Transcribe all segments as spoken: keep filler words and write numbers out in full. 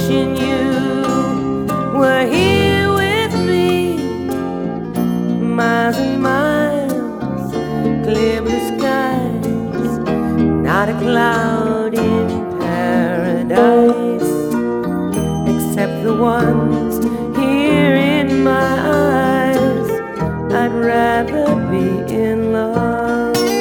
wishing you were here with me. Miles and miles, clear blue skies, not a cloud in paradise, except the ones here in my eyes. I'd rather be in love.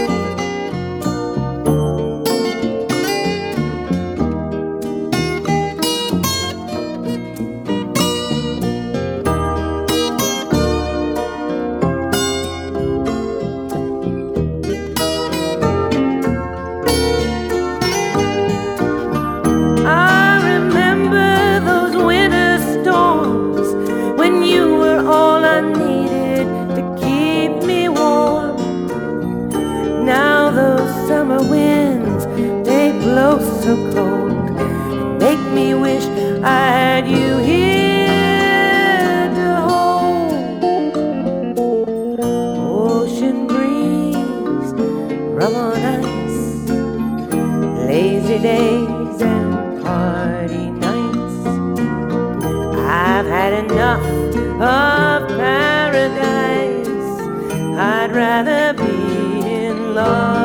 All I needed to keep me warm. Now those summer winds, they blow so cold, make me wish I had you here to hold. Ocean breeze, rum on ice, lazy days and party nights. I've had enough of paradise. I'd rather be in love.